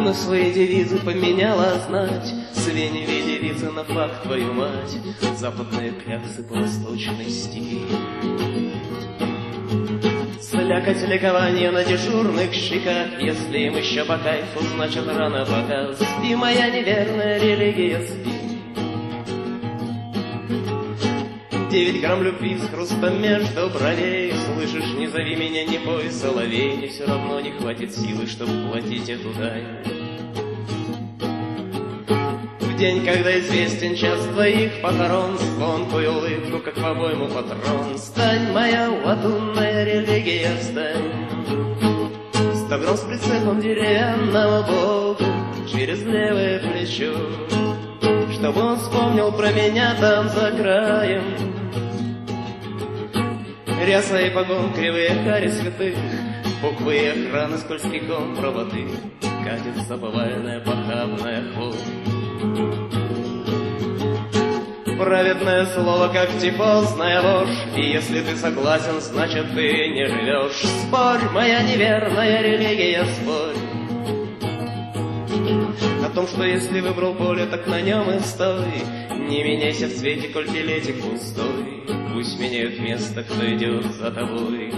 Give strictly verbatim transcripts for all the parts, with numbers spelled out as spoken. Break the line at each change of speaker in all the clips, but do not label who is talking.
Но свои девизы поменяла знать, свиньи девизы на факт, твою мать, западные кляксы по восточной степи. Слякоть ликования на дежурных щеках, если им еще по кайфу, значит рано пока. Спи, моя неверная религия, спи. Девять грамм любви с хрустом между бровей. Слышишь, не зови меня, не пой, соловей. Мне все равно не хватит силы, чтоб платить эту дань. В день, когда известен час твоих похорон, звонкую улыбку, как по-моему патрон. Стань, моя латунная религия, стань. Сто грамм с прицепом деревянного богу через левое плечо, чтобы он вспомнил про меня там за краем. Ряса и погон, кривые хари святых, буквы и охраны, скользкий ком правоты, катится повальная похабная хворь. Праведное слово, как тифозная ложь, и если ты согласен, значит ты не живешь. Спорь, моя неверная религия, спорь о том, что если выбрал поле, так на нем и стой. Не меняйся в цвете, коль билетик пустой. Пусть меняют место, кто идет за тобой.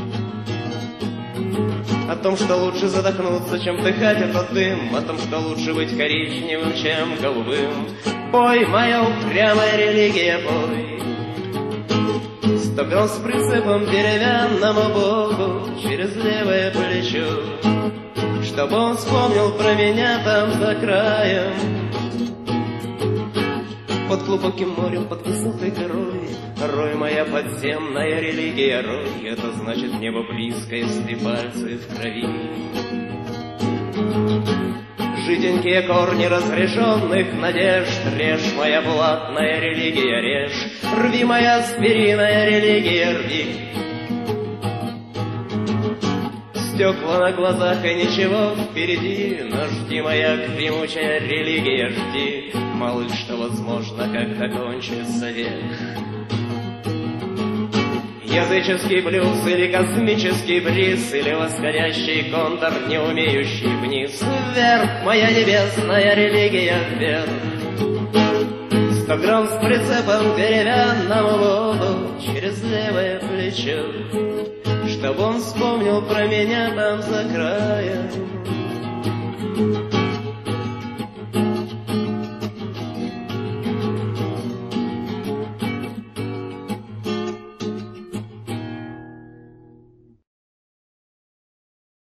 О том, что лучше задохнуться, чем дыхать этот дым. О том, что лучше быть коричневым, чем голубым. Пой, моя упрямая религия, пой. Сто грамм с прицепом деревянному богу через левое плечо, чтобы он вспомнил про меня там за краем. Под глубоким морем, под высокой горой, рой, моя подземная религия, рой. Это значит небо близко, если пальцы в крови. Жиденькие корни разрешенных надежд, режь, моя блатная религия, режь. Рви, моя аспириная религия, рви. Стекла на глазах и ничего впереди, но жди, моя гремучая религия, жди. Мало ли что возможно, как-то кончится век. Языческий блюз или космический бриз, или восходящий контур, не умеющий вниз. Вверх, моя небесная религия, вверх. Сто грамм с прицепом деревянному воду через левое плечо, чтобы он вспомнил про меня там за краем.